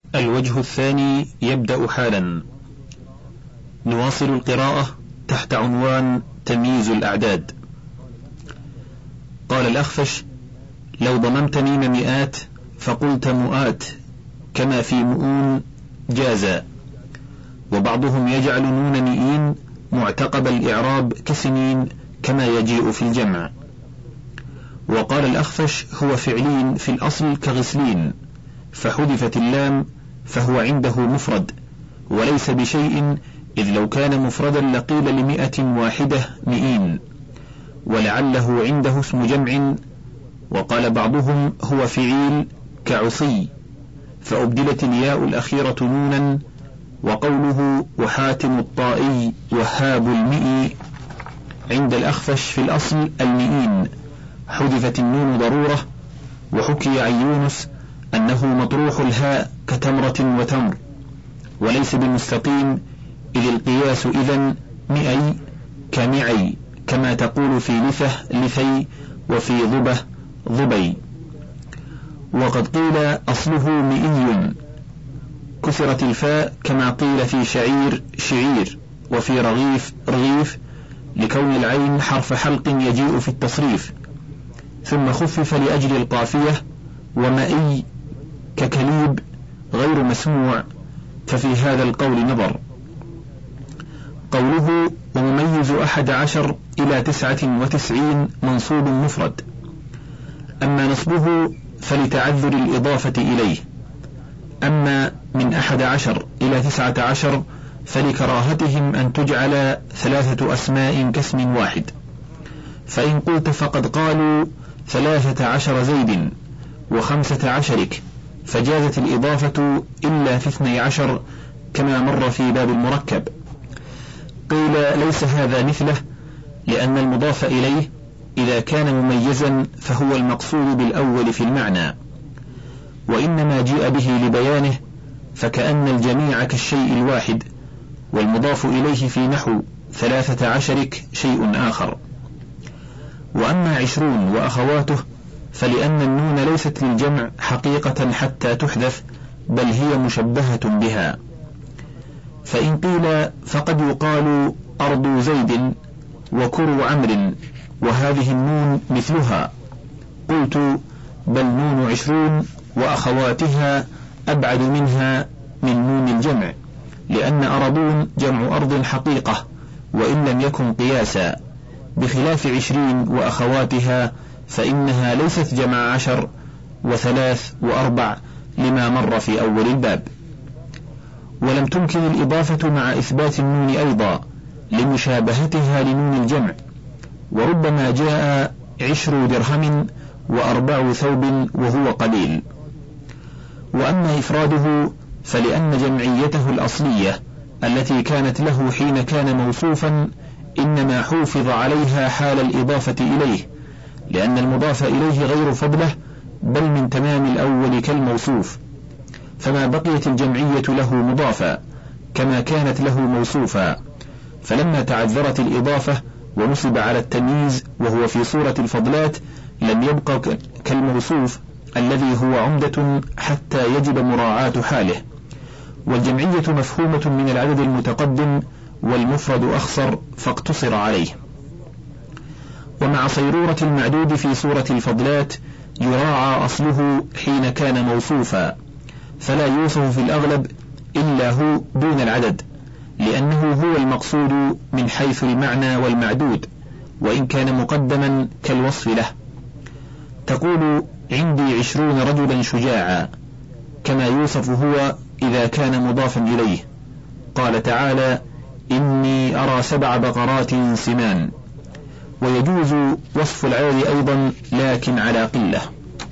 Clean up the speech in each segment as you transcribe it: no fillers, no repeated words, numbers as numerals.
الوجه الثاني يبدأ حالا. نواصل القراءة تحت عنوان تمييز الأعداد. قال الأخفش: لو ضممت ميم مئات فقلت مؤات كما في مؤون جازا. وبعضهم يجعل نون مئين معتقب الإعراب كسنين كما يجيء في الجمع. وقال الأخفش: هو فعلين في الأصل كغسلين، فحذفت اللام فهو عنده مفرد وليس بشيء، إذ لو كان مفردا لقيل لمئة واحدة مئين، ولعله عنده اسم جمع. وقال بعضهم: هو فعيل كعصي، فأبدلت الياء الأخيرة نونا. وقوله وحاتم الطائي وهاب المئي عند الأخفش في الأصل المئين، حذفت النون ضرورة. وحكي عن يونس أنه مطروح الهاء كتمرة وتمر، وليس بالمستقيم، إذ القياس إذن مئي كمعي، كما تقول في لثة لثي وفي ضبة ضبي. وقد قيل أصله مئي كسرت الفاء، كما قيل في شعير شعير، وفي رغيف رغيف، لكون العين حرف حلق يجيء في التصريف، ثم خفف لأجل القافية. ومئي ككليب غير مسموع، ففي هذا القول نظر. قوله ومميز 11 إلى 99 منصوب مفرد، أما نصبه فلتعذر الإضافة إليه، أما من 11 إلى 19 فلكراهتهم أن تجعل 3 أسماء كاسم واحد. فإن قلت فقد قالوا 13 زيد و15 فجازت الإضافة إلا في 12 كما مر في باب المركب. قيل ليس هذا مثله، لأن المضاف إليه إذا كان مميزا فهو المقصود بالأول في المعنى، وإنما جيء به لبيانه، فكأن الجميع كالشيء الواحد، والمضاف إليه في نحو 13 شيء آخر. وأما 20 وأخواته فلأن النون ليست للجمع حقيقة حتى تحذف، بل هي مشبهة بها. فإن قيل فقد يقال أرض زيد وكر عمرو وهذه النون مثلها، قلت بل نون 20 وأخواتها أبعد منها من نون الجمع، لأن أرضون جمع أرض حقيقة وإن لم يكن قياسا، بخلاف 20 وأخواتها فإنها ليست جمع 10 و3 و4 لما مر في أول الباب. ولم تمكن الإضافة مع إثبات النون أيضا لمشابهتها لنون الجمع، وربما جاء 10 درهم و4 ثوب وهو قليل. وأما إفراده فلأن جمعيته الأصلية التي كانت له حين كان موصوفا إنما حوفظ عليها حال الإضافة إليه، لأن المضاف إليه غير فضله بل من تمام الأول كالموصوف، فما بقيت الجمعية له مضافا كما كانت له موصوفا. فلما تعذرت الإضافة ونصب على التمييز وهو في صورة الفضلات لم يبقى كالموصوف الذي هو عمدة حتى يجب مراعاة حاله. والجمعية مفهومة من العدد المتقدم والمفرد أخصر فاقتصر عليه. ومع صيرورة المعدود في صورة الفضلات يراعى أصله حين كان موصوفا، فلا يوصف في الأغلب إلا هو دون العدد، لأنه هو المقصود من حيث المعنى والمعدود، وإن كان مقدما كالوصف له. تقول عندي 20 رجلا شجاعا، كما يوصف هو إذا كان مضافا إليه. قال تعالى إني أرى 7 بقرات سمان. ويجوز وصف العدد أيضا لكن على قلة.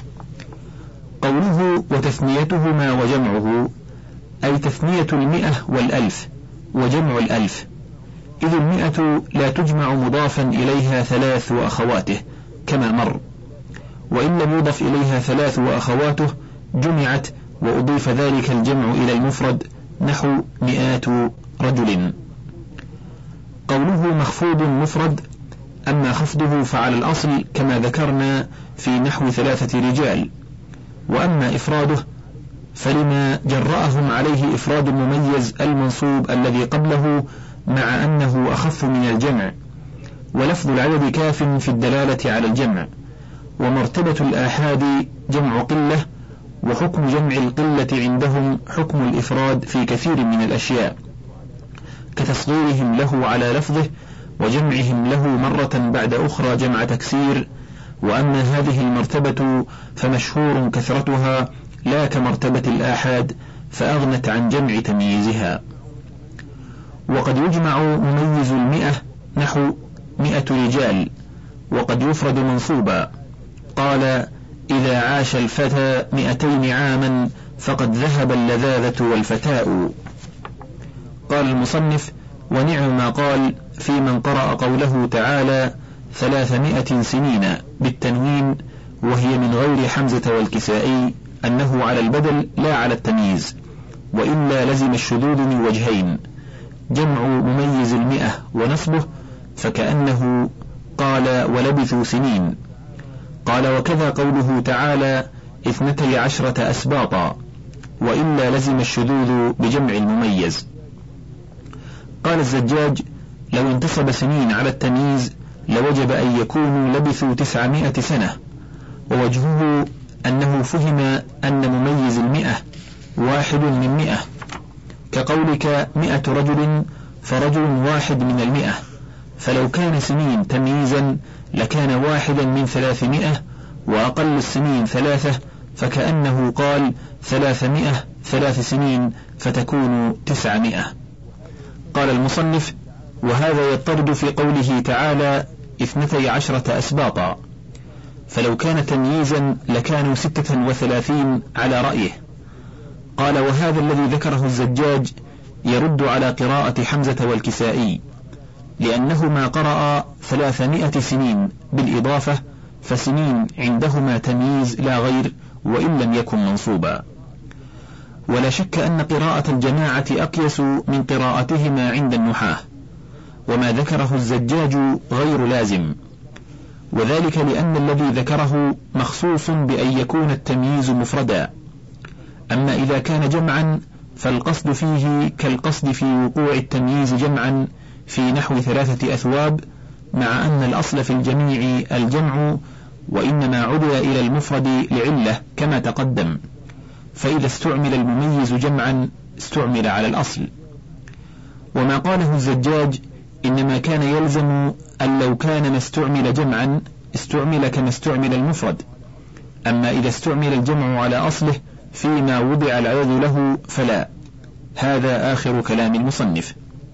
قوله وتثنيتهما وجمعه أي تثنية 100 و1000 وجمع 1000، إذ 100 لا تجمع مضافا إليها 3 وأخواته كما مر، وإن لم يضف إليها 3 وأخواته جمعت وأضيف ذلك الجمع إلى المفرد نحو 100 رجل. قوله مخفوض مفرد، أما خفضه فعلى الأصل كما ذكرنا في نحو 3 رجال، وأما إفراده فلما جرأهم عليه إفراد المميز المنصوب الذي قبله مع أنه أخف من الجمع، ولفظ العدد كاف في الدلالة على الجمع. ومرتبة الآحاد جمع قلة، وحكم جمع القلة عندهم حكم الإفراد في كثير من الأشياء، كتصغيرهم له على لفظه وجمعهم له مرة بعد أخرى جمع تكسير. وأما هذه المرتبة فمشهور كثرتها لا كمرتبة الآحاد، فأغنت عن جمع تمييزها. وقد يجمع مميز 100 نحو 100 رجال، وقد يفرد منصوبا. قال: إذا عاش الفتى 200 عاما فقد ذهب اللذاذة والفتاء. قال المصنف: ونعم ما قال في من قرأ قوله تعالى 300 سنين بالتنوين وهي من غير حمزة والكسائي أنه على البدل لا على التمييز، وإلا لزم الشذوذ من وجهين: جمع مميز 100 ونصبه، فكأنه قال ولبثوا سنين. قال: وكذا قوله تعالى 12 أسباطا، وإلا لزم الشذوذ بجمع المميز. قال الزجاج: لو انتصب سنين على التمييز لوجب أن يكونوا لبثوا 900 سنة، ووجهه أنه فهم أن مميز 100 واحد من 100، كقولك 100 رجل فرجل واحد من 100، فلو كان سنين تمييزا لكان واحدا من 300، وأقل السنين 3، فكأنه قال 300 3 سنين فتكون 900. قال المصنف: وهذا يضطرد في قوله تعالى 12 أسباطا، فلو كان تمييزا لكانوا 36 على رأيه. قال: وهذا الذي ذكره الزجاج يرد على قراءة حمزة والكسائي، لأنهما قرأ 300 سنين بالإضافة، فسنين عندهما تمييز لا غير وإن لم يكن منصوبا. ولا شك أن قراءة الجماعة أقيس من قراءتهما عند النحاة، وما ذكره الزجاج غير لازم، وذلك لأن الذي ذكره مخصوص بأن يكون التمييز مفردا. أما إذا كان جمعا فالقصد فيه كالقصد في وقوع التمييز جمعا في نحو 3 أثواب، مع أن الأصل في الجميع الجمع، وإنما عدل إلى المفرد لعلة كما تقدم، فإذا استعمل المميز جمعا استعمل على الأصل. وما قاله الزجاج إنما كان يلزم أن لو كان ما استعمل جمعا استعمل كما استعمل المفرد، أما إذا استعمل الجمع على أصله فيما وضع العدد له فلا. هذا آخر كلام المصنف.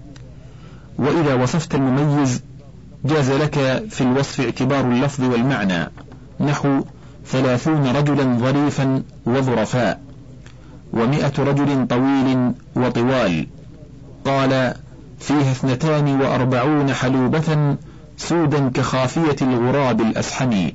وإذا وصفت المميز جاز لك في الوصف اعتبار اللفظ والمعنى، نحو 30 رجلا ظريفا وظرفاء، 100 رجل طويل وطوال. قال: فيها 42 حلوبة سودا كخافية الغراب الأسحم.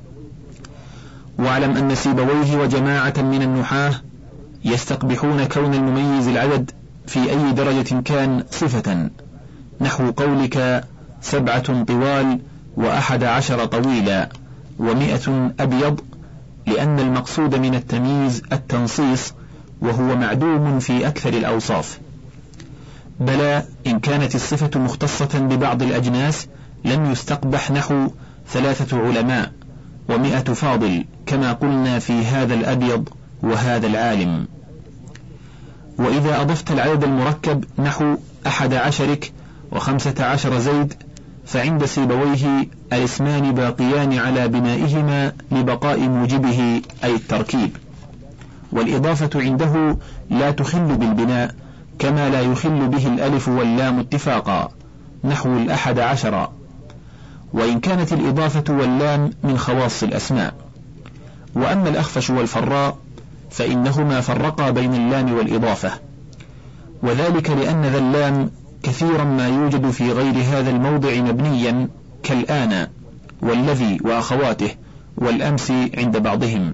واعلم أن سيبويه وجماعة من النحاة يستقبحون كون المميز العدد في أي درجة كان صفة، نحو قولك 7 طوال 11 طويلا 100 أبيض، لأن المقصود من التمييز التنصيص، وهو معدوم في أكثر الأوصاف. بلى إن كانت الصفة مختصة ببعض الأجناس لم يستقبح، نحو 3 علماء 100 فاضل، كما قلنا في هذا الأبيض وهذا العالم. وإذا أضفت العدد المركب نحو 11 و15 زيد، فعند سيبويه الاسمان باقيان على بنائهما لبقاء موجبه أي التركيب، والإضافة عنده لا تخل بالبناء كما لا يخل به الألف واللام اتفاقا، نحو 11، وإن كانت الإضافة واللام من خواص الأسماء. وأما الأخفش والفراء فإنهما فرقا بين اللام والإضافة، وذلك لأن ذا اللام كثيرا ما يوجد في غير هذا الموضع مبنيا، كالآن والذي وأخواته والأمس عند بعضهم.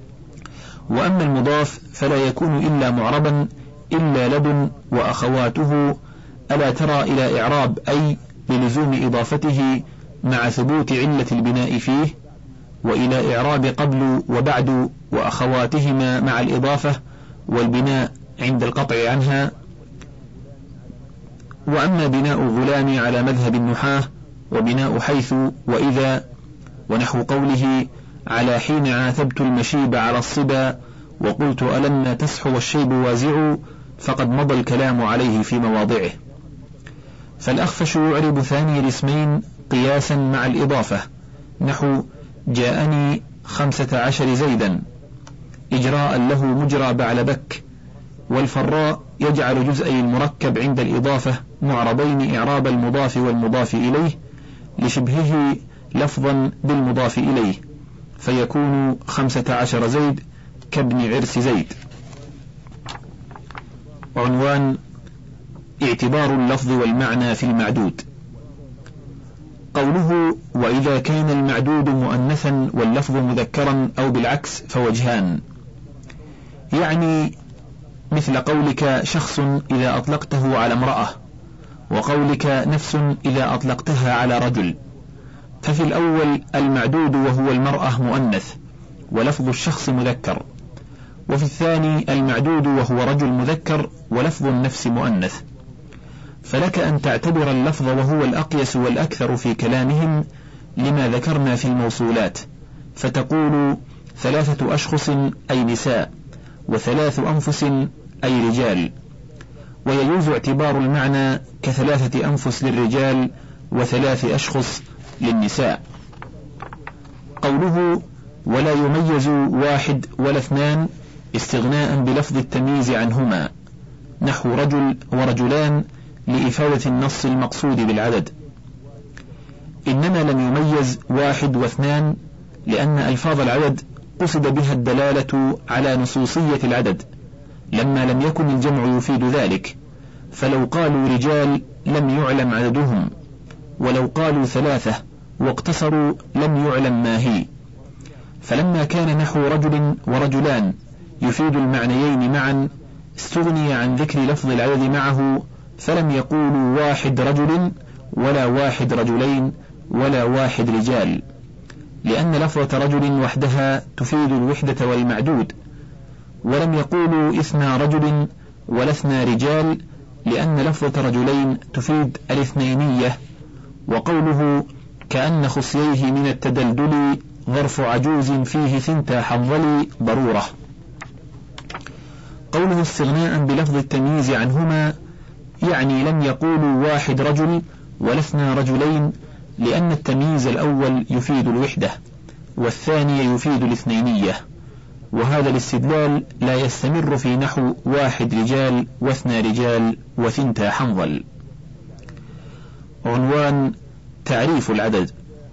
وأما المضاف فلا يكون إلا معربا إلا لدن وأخواته، ألا ترى إلى إعراب أي للزوم إضافته مع ثبوت علة البناء فيه، وإلى إعراب قبل وبعد وأخواتهما مع الإضافة، والبناء عند القطع عنها. وأما بناء الغلام على مذهب النحاة وبناء حيث وإذا ونحو قوله على حين عاتبت المشيب على الصبا وقلت ألما تسح والشيب وازع، فقد مضى الكلام عليه في مواضعه. فالأخفش يعرب ثاني الاسمين قياسا مع الإضافة، نحو جاءني 15 زيدا إجراء له مجرى بعلبك. والفراء يجعل جزئي المركب عند الإضافة معربين إعراب المضاف والمضاف إليه لشبهه لفظا بالمضاف إليه، فيكون 15 زيد كابن عرس زيد. عنوان: اعتبار اللفظ والمعنى في المعدود. قوله وإذا كان المعدود مؤنثا واللفظ مذكرا أو بالعكس فوجهان، يعني مثل قولك شخص إذا أطلقته على امرأة، وقولك نفس إذا أطلقتها على رجل. ففي الأول المعدود وهو المرأة مؤنث ولفظ الشخص مذكر، وفي الثاني المعدود وهو رجل مذكر ولفظ النفس مؤنث. فلك أن تعتبر اللفظ وهو الأقيس والأكثر في كلامهم لما ذكرنا في الموصولات، فتقول 3 أشخص أي نساء، و3 أنفس أي رجال. ويجوز اعتبار المعنى ك3 أنفس للرجال و3 أشخص للنساء. قوله ولا يميز 1 ولا 2 استغناء بلفظ التمييز عنهما، نحو رجل ورجلان لإفادة النص المقصود بالعدد. إنما لم يميز 1 و2 لأن ألفاظ العدد قصد بها الدلالة على نصوصية العدد لما لم يكن الجمع يفيد ذلك، فلو قالوا رجال لم يعلم عددهم، ولو قالوا 3 واقتصروا لم يعلم ما هي. فلما كان نحو رجل ورجلان يفيد المعنيين معا استغني عن ذكر لفظ العدد معه، فلم يقولوا 1 رجل ولا 1 رجلين ولا 1 رجال، لأن لفظة رجل وحدها تفيد الوحدة والمعدود. ولم يقولوا 2 رجل ولا 2 رجال لأن لفظة رجلين تفيد الاثنينية. وقوله كأن خصييه من التدلدل ظرف عجوز فيه 2 حنظل ضرورة. قوله استغناء بلفظ التمييز عنهما، يعني لم يقولوا 1 رجل ولا 2 رجلين لأن التمييز الأول يفيد الوحدة والثاني يفيد الاثنينية، وهذا الاستدلال لا يستمر في نحو 1 رجال و2 رجال و2 حنظل. عنوان تعريف العدد.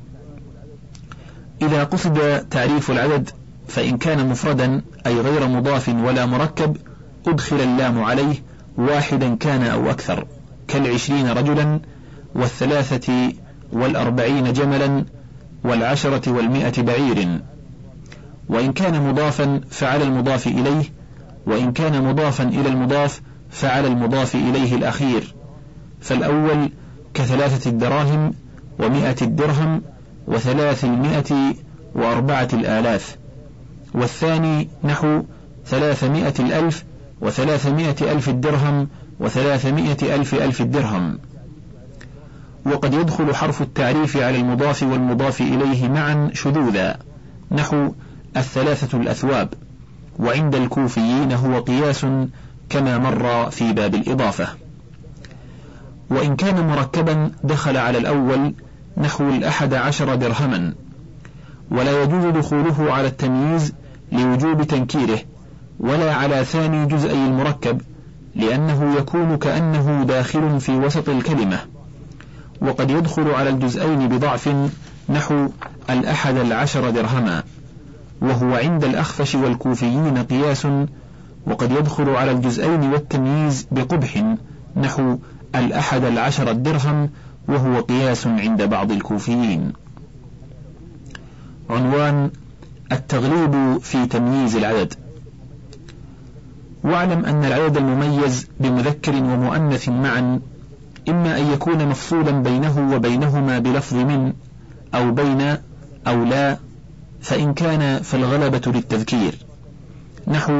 إذا قصد تعريف العدد فإن كان مفردا أي غير مضاف ولا مركب أدخل اللام عليه، واحدا كان أو أكثر، ك20 رجلا و30 و40 جملا و10 و100 بعير. وإن كان مضافا فعلى المضاف إليه، وإن كان مضافا إلى المضاف فعلى المضاف إليه الأخير. فالأول ك3 الدراهم و100 الدرهم و300 و4 الآلاف، والثاني نحو 300 الألف و300 ألف الدرهم و300 ألف الدرهم. وقد يدخل حرف التعريف على المضاف والمضاف إليه معا شذوذا، نحو 3 الأثواب، وعند الكوفيين هو قياس كما مر في باب الإضافة. وإن كان مركبا دخل على الأول، نحو 11 درهما، ولا يجوز دخوله على التمييز لوجوب تنكيره، ولا على ثاني جزئي المركب لأنه يكون كأنه داخل في وسط الكلمة. وقد يدخل على الجزئين بضعف، نحو 11 درهما، وهو عند الأخفش والكوفيين قياس. وقد يدخل على الجزئين والتمييز بقبح، نحو 11 الدرهم، وهو قياس عند بعض الكوفيين. عنوان التغليب في تمييز العدد. واعلم أن العدد المميز بمذكر ومؤنث معا إما أن يكون مفصولا بينه وبينهما بلفظ من أو بين أو لا، فإن كان فالغلبة للتذكير، نحو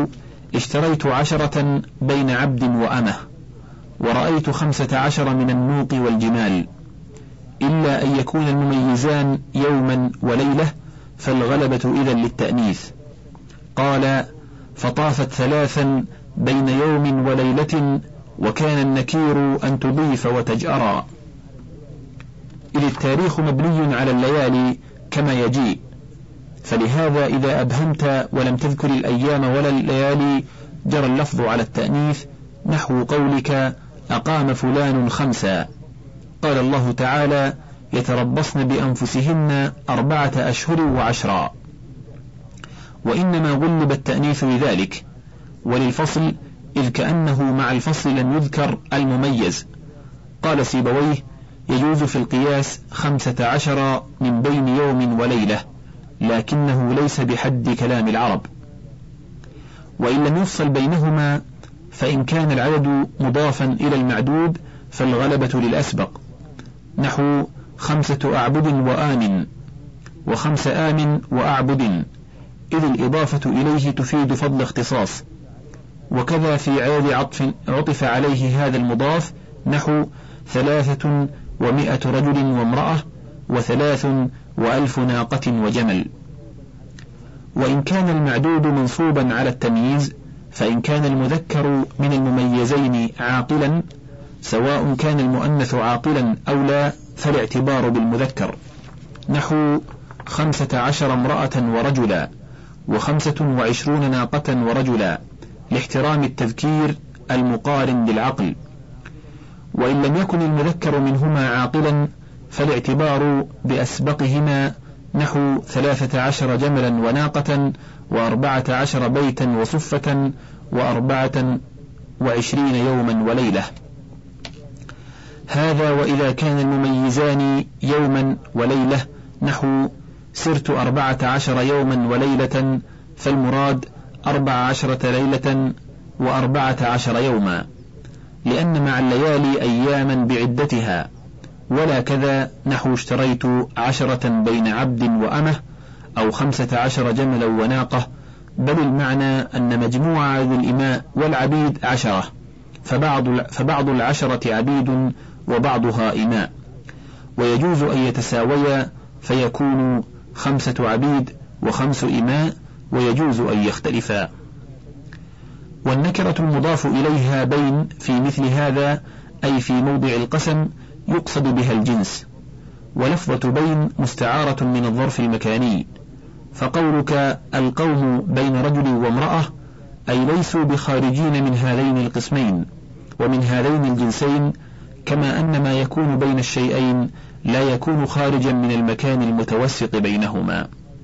اشتريت 10 بين عبد وأمة، ورأيت 15 من النوق والجمال، إلا أن يكون المميزان يوما وليلة فالغلبة إذن للتأنيث. قال: فطافت 3 بين يوم وليلة، وكان النكير أن تضيف وتجأرا. إذ التاريخ مبني على الليالي كما يجيء، فلهذا إذا أبهمت ولم تذكر الأيام ولا الليالي جرى اللفظ على التأنيث، نحو قولك: أقام فلان 5. قال الله تعالى: يتربصن بأنفسهن 4 أشهر و10. وإنما غلب التأنيث لذلك وللفصل، إذ كأنه مع الفصل لم يذكر المميز. قال سيبويه: يجوز في القياس 15 من بين يوم وليلة، لكنه ليس بحد كلام العرب. وإن لم يفصل بينهما، فإن كان العدد مضافا إلى المعدود فالغلبة للأسبق، نحو 5 أعبد وآمن، و5 آمن وأعبد، إذ الإضافة إليه تفيد فضل اختصاص. وكذا في عدد عطف عليه هذا المضاف، نحو 300 رجل وامرأة، و3,000 ناقة وجمل. وإن كان المعدود منصوبا على التمييز، فإن كان المذكر من المميزين عاقلا، سواء كان المؤنث عاقلا أو لا، فالاعتبار بالمذكر، نحو 15 امرأة ورجلا، و25 ناقة ورجلا، لاحترام التذكير المقارن للعقل. وإن لم يكن المذكر منهما عاقلا، فالاعتبار بأسبقهما، نحو 13 جملا وناقة، و14 بيتا وصفة، و24 يوما وليلة. هذا وإذا كان المميزان يوما وليلة، نحو سرت 14 يوما وليلة، فالمراد 14 ليلة و14 يوما، لأن مع الليالي أياما بعدتها. ولا كذا نحو اشتريت 10 بين عبد وأمة، أو 15 جملا وناقة، بل المعنى أن مجموع عدد الإماء والعبيد 10، فبعض 10 عبيد وبعضها إماء، ويجوز أن يتساويا فيكون 5 عبيد و5 إماء، ويجوز أن يختلفا. والنكرة المضاف إليها بين في مثل هذا، أي في موضع القسم، يقصد بها الجنس. ولفظة بين مستعارة من الظرف المكاني، فقولك القوم بين رجل وامرأة، أي ليسوا بخارجين من هذين القسمين ومن هذين الجنسين، كما أن ما يكون بين الشيئين لا يكون خارجا من المكان المتوسط بينهما.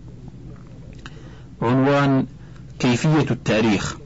عنوان: كيفية التاريخ.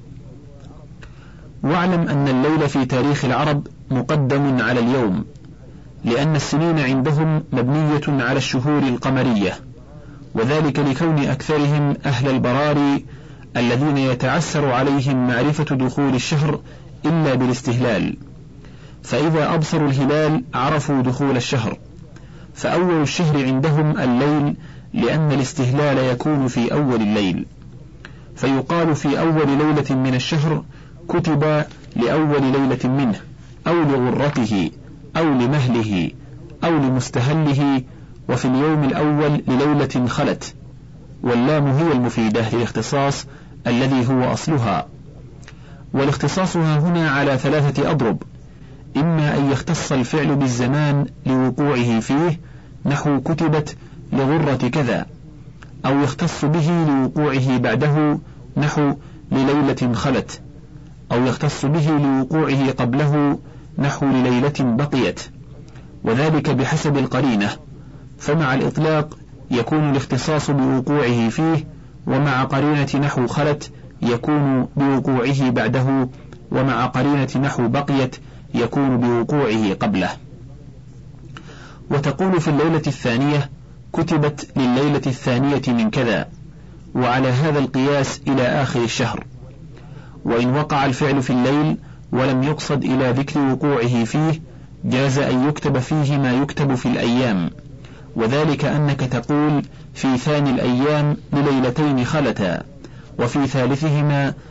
واعلم أن الليل في تاريخ العرب مقدم على اليوم، لأن السنين عندهم مبنية على الشهور القمرية، وذلك لكون أكثرهم أهل البراري الذين يتعسر عليهم معرفة دخول الشهر إلا بالاستهلال، فإذا أبصروا الهلال عرفوا دخول الشهر. فأول الشهر عندهم الليل، لأن الاستهلال يكون في أول الليل، فيقال في أول ليلة من الشهر كتب لأول ليلة منه، أو لغرته، أو لمهله، أو لمستهله، وفي اليوم الأول لليلة خلت. واللام هي المفيدة للاختصاص الذي هو أصلها. والاختصاصها هنا على 3 أضرب: إما أن يختص الفعل بالزمان لوقوعه فيه، نحو كتبت لغرة كذا، أو يختص به لوقوعه بعده، نحو لليلة خلت، أو يختص به لوقوعه قبله، نحو لليلة بقيت، وذلك بحسب القرينة. فمع الإطلاق يكون الاختصاص بوقوعه فيه، ومع قرينة نحو خلت يكون بوقوعه بعده، ومع قرينة نحو بقيت يكون بوقوعه قبله. وتقول في الليلة الثانية كتبت لليلة الثانية من كذا، وعلى هذا القياس إلى آخر الشهر. وإن وقع الفعل في الليل ولم يقصد إلى ذكر وقوعه فيه، جاز أن يكتب فيه ما يكتب في الأيام، وذلك أنك تقول في ثاني الأيام لليلتين خلتا، وفي ثالثهما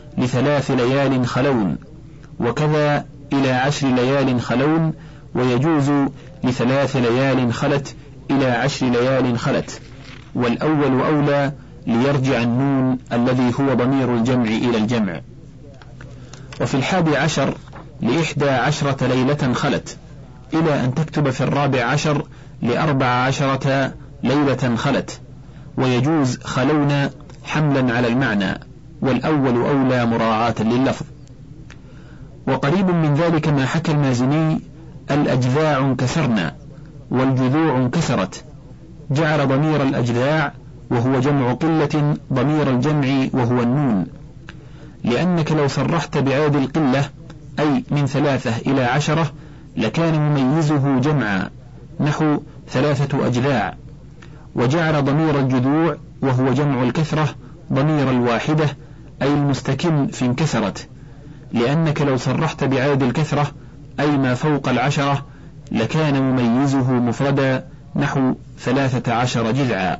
ل3 ليال خلون، وكذا إلى 10 ليال خلون، ويجوز ل3 ليال خلت إلى 10 ليال خلت، والأول أولى ليرجع النون الذي هو ضمير الجمع إلى الجمع. وفي 11 ل11 ليلة خلت، إلى أن تكتب في 14 ل14 ليلة خلت، ويجوز خلون حملا على المعنى، والأول أولى مراعاة لللفظ. وقريب من ذلك ما حكى المازني: الأجذاع انكسرنا والجذوع انكسرت، جعل ضمير الأجذاع وهو جمع قلة ضمير الجمع وهو النون، لأنك لو صرحت بعاد القلة أي من 3 إلى 10 لكان مميزه جمعا نحو 3 أجذاع، وجعل ضمير الجذوع وهو جمع الكثرة ضمير الواحدة أي المستكن في انكسرت، لأنك لو صرحت بعاد الكثرة أي ما فوق 10 لكان مميزه مفردا نحو 13 جذعا.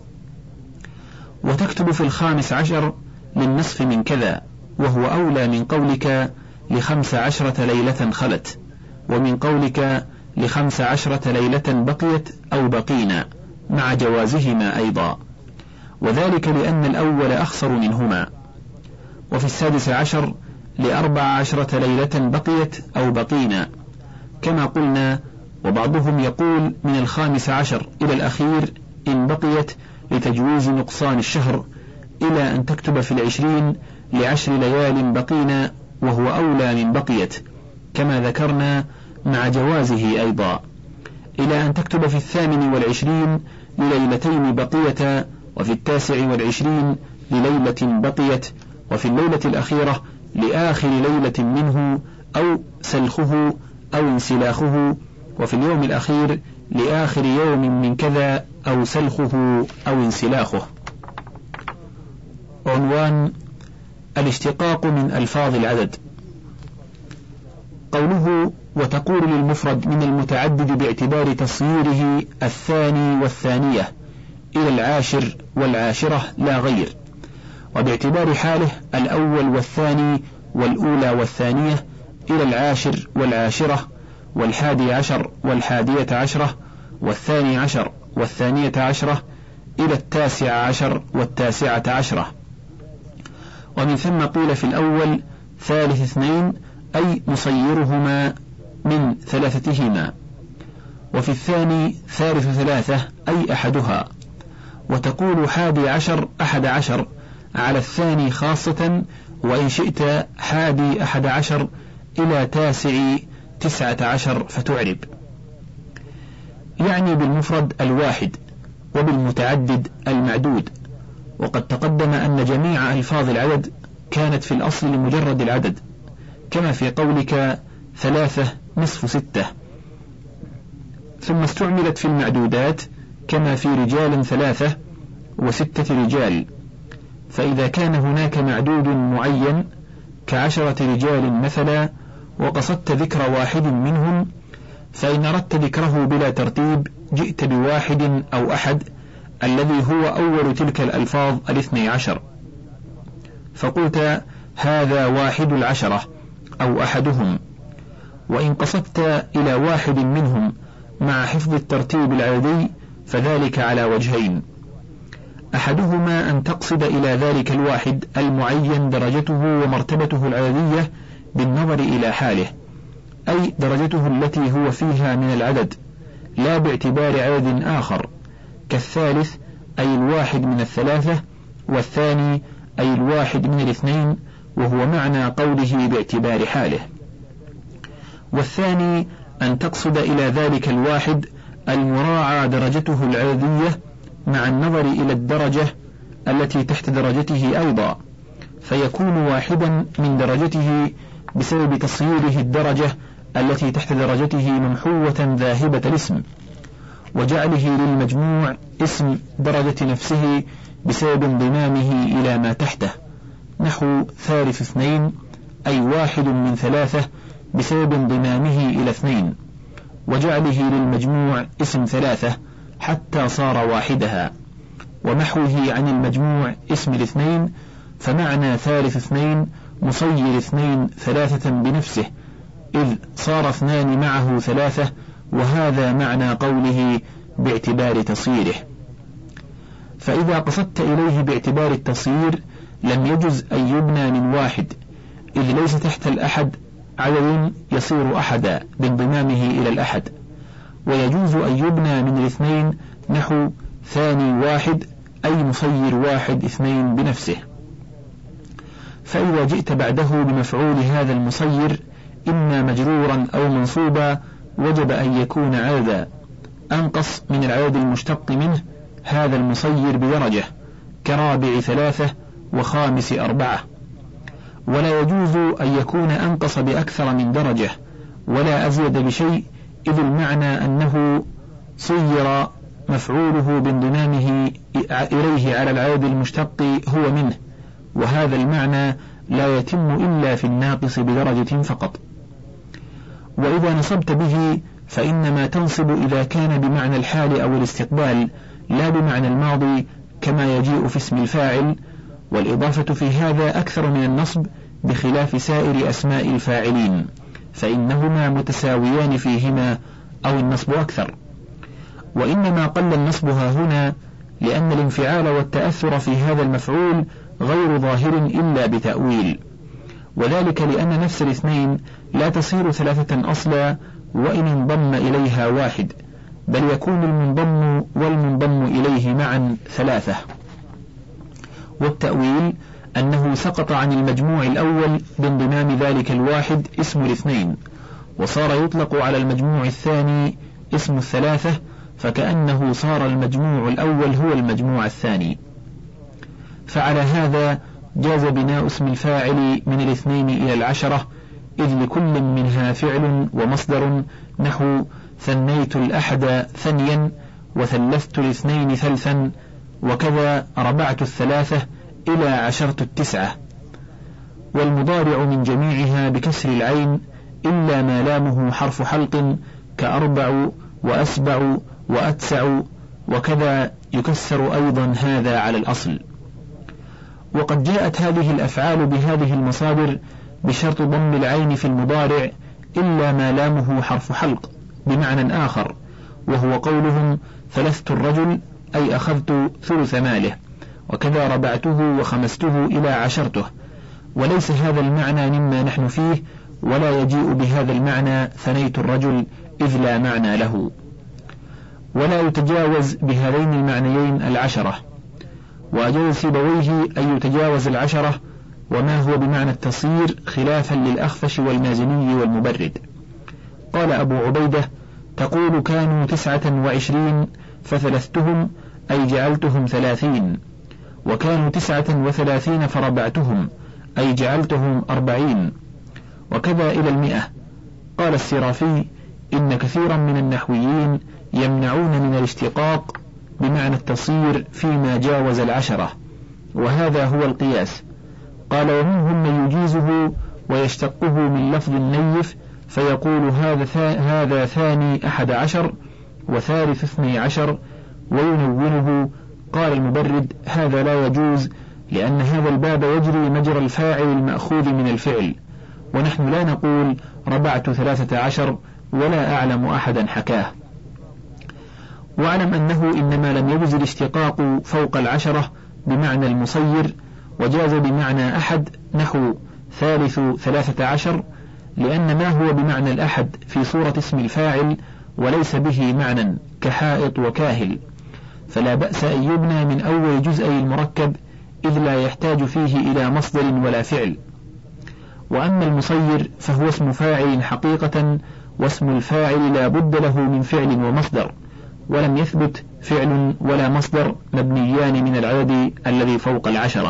وتكتب في 15 للنصف من كذا، وهو أولى من قولك ل15 ليلة خلت، ومن قولك ل15 ليلة بقيت أو بقينا، مع جوازهما أيضا، وذلك لأن الأول أخصر منهما. وفي 16 ل14 ليلة بقيت أو بقينا كما قلنا. وبعضهم يقول من 15 إلى الأخير إن بقيت لتجويز نقصان الشهر، إلى أن تكتب في 20 ل10 ليال بقينا، وهو أولى من بقيت كما ذكرنا مع جوازه أيضا، إلى أن تكتب في 28 لليلتين بقية، وفي 29 لليلة بقيت، وفي الليلة الأخيرة لآخر ليلة منه أو سلخه أو انسلاخه، وفي اليوم الأخير لآخر يوم من كذا أو سلخه أو انسلاخه. عنوان: الاشتقاق من ألفاظ العدد. قوله: وتقول للمفرد من المتعدد باعتبار تصييره 2 والثانية إلى 10 والعاشرة لا غير، وباعتبار حاله 1 والثاني والأولى والثانية إلى 10 والعاشرة وال11 وال11 وال12 وال12 إلى 19 وال19، ومن ثم قيل في الأول 2 أي مصيرهما من 3هما، وفي الثاني 3 أي أحدها، وتقول 11 11 على الثاني خاصة، وإن شئت 11 إلى 19 فتعرب. يعني بالمفرد الواحد وبالمتعدد المعدود. وقد تقدم أن جميع ألفاظ العدد كانت في الأصل لمجرد العدد، كما في قولك 3 نصف 6، ثم استعملت في المعدودات كما في رجال 3 و6 رجال. فإذا كان هناك معدود معين ك10 رجال مثلا وقصدت ذكر واحد منهم، فإن أردت ذكره بلا ترتيب جئت بواحد أو أحد الذي هو أول تلك الألفاظ 12، فقلت هذا 11 أو أحدهم. وإن قصدت إلى واحد منهم مع حفظ الترتيب العددي فذلك على وجهين: أحدهما أن تقصد إلى ذلك الواحد المعين درجته ومرتبته العددية بالنظر إلى حاله، أي درجته التي هو فيها من العدد، لا باعتبار عدد آخر، كالثالث أي الواحد من 3، والثاني أي الواحد من 2، وهو معنى قوله باعتبار حاله. والثاني أن تقصد إلى ذلك الواحد المراعى درجته العددية مع النظر إلى الدرجة التي تحت درجته أيضا، فيكون واحدا من درجته بسبب تصييره الدرجة التي تحت درجته ممحوة ذاهبة الاسم، وجعله للمجموع اسم درجة نفسه بسبب انضمامه إلى ما تحته، نحو 2 أي واحد من 3 بسبب انضمامه إلى 2، وجعله للمجموع اسم 3 حتى صار واحدها، ومحوه عن المجموع اسم 2، فمعنى 2 مصير 2 3 بنفسه، إذ صار 2 معه 3، وهذا معنى قوله باعتبار تصيره. فإذا قصدت إليه باعتبار التصير لم يجز أن يبنى من 1، إذ ليس تحت الأحد عدد يصير أحدا بانضمامه إلى الأحد، ويجوز أن يبنى من 2 نحو 2 1، أي مصير 1 2 بنفسه. فإذا جئت بعده بمفعول هذا المصير إما مجرورا أو منصوبا وجب أن يكون عددا أنقص من العدد المشتق منه هذا المصير بدرجة، كرابع 3 وخامس 4، ولا يجوز أن يكون أنقص بأكثر من درجة ولا أزيد بشيء، إذ المعنى أنه صير مفعوله بانضمامه إليه على العدد المشتق هو منه، وهذا المعنى لا يتم إلا في الناقص بدرجة فقط. وإذا نصبت به فإنما تنصب إذا كان بمعنى الحال أو الاستقبال لا بمعنى الماضي كما يجيء في اسم الفاعل، والإضافة في هذا أكثر من النصب بخلاف سائر أسماء الفاعلين، فإنهما متساويان فيهما أو النصب أكثر. وإنما قل النصب هنا لأن الانفعال والتأثر في هذا المفعول غير ظاهر إلا بتأويل، وذلك لأن نفس 2 لا تصير 3 أصلا وإن انضم إليها 1، بل يكون المنضم والمنضم إليه معا 3. والتأويل أنه سقط عن المجموع الأول بانضمام ذلك 1 اسم 2، وصار يطلق على المجموع الثاني اسم 3، فكأنه صار المجموع الأول هو المجموع الثاني. فعلى هذا جاز بناء اسم الفاعل من 2 إلى 10، إذ لكل منها فعل ومصدر، نحو ثنيت الأحد ثنيا وثلثت 2 ثلثا، وكذا ربعت 3 إلى 10 9. والمضارع من جميعها بكسر العين إلا ما لامه حرف حلق كأربع وأسبع وأتسع، وكذا يكسر أيضا هذا على الأصل. وقد جاءت هذه الأفعال بهذه المصادر بشرط ضم العين في المضارع إلا ما لامه حرف حلق بمعنى آخر، وهو قولهم ثلثت الرجل أي أخذت ثلث ماله، وكذا ربعته وخمسته إلى 10، وليس هذا المعنى مما نحن فيه، ولا يجيء بهذا المعنى ثنيت الرجل إذ لا معنى له. ولا يتجاوز بهذين المعنيين 10، وأجاز سيبويه أن يتجاوز 10 وما هو بمعنى التصير خلافا للأخفش والمازني والمبرد. قال أبو عبيدة تقول كانوا 29 فثلثتهم أي جعلتهم 30، وكانوا 39 فربعتهم أي جعلتهم 40، وكذا إلى 100. قال السرافي إن كثيرا من النحويين يمنعون من الاشتقاق بمعنى التصير فيما جاوز 10، وهذا هو القياس. قال ومنهم من يجيزه ويشتقه من لفظ النيف فيقول هذا ثاني 11 وثالث 12، وينونه. قال المبرد هذا لا يجوز، لأن هذا الباب يجري مجرى الفاعل المأخوذ من الفعل، ونحن لا نقول ربعت 13 ولا أعلم أحدا حكاه. واعلم أنه إنما لم يجز الاشتقاق فوق 10 بمعنى المصير، وجاز بمعنى أحد نحو ثالث 13، لأن ما هو بمعنى الأحد في صورة اسم الفاعل وليس به معنى كحائط وكاهل، فلا بأس أن يبنى من أول جزء المركب إذ لا يحتاج فيه إلى مصدر ولا فعل. وأما المصير فهو اسم فاعل حقيقة، واسم الفاعل لا بد له من فعل ومصدر، ولم يثبت فعل ولا مصدر مبنيان من العدد الذي فوق 10.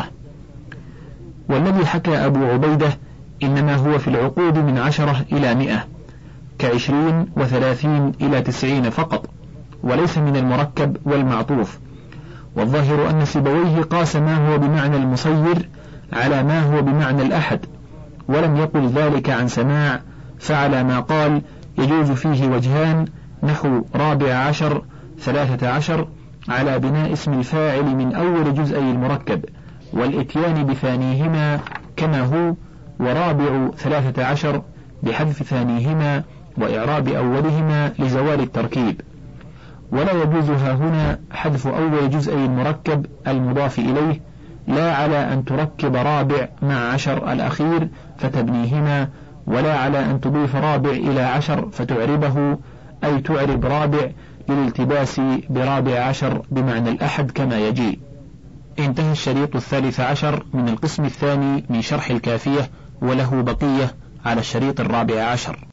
والذي حكى أبو عبيدة إنما هو في العقود من 10 إلى 100، ك20 و30 إلى 90 فقط، وليس من المركب والمعطوف. والظاهر أن سيبويه قاس ما هو بمعنى المصير على ما هو بمعنى الأحد، ولم يقل ذلك عن سماع، فعلى ما قال يجوز فيه وجهان نحو 14 13 على بناء اسم الفاعل من أول جزء المركب والإتيان بثانيهما كما هو، ورابع 13 بحذف ثانيهما وإعراب أولهما لزوال التركيب. ولا يجوزها هنا حذف أول جزء المركب المضاف إليه، لا على أن تركب رابع مع 10 الأخير فتبنيهما، ولا على أن تضيف رابع إلى 10 فتعربه، أي تعرب رابع للالتباس برابع 10 بمعنى الأحد كما يجي. انتهى الشريط 13 من القسم الثاني من شرح الكافية، وله بقية على الشريط 14.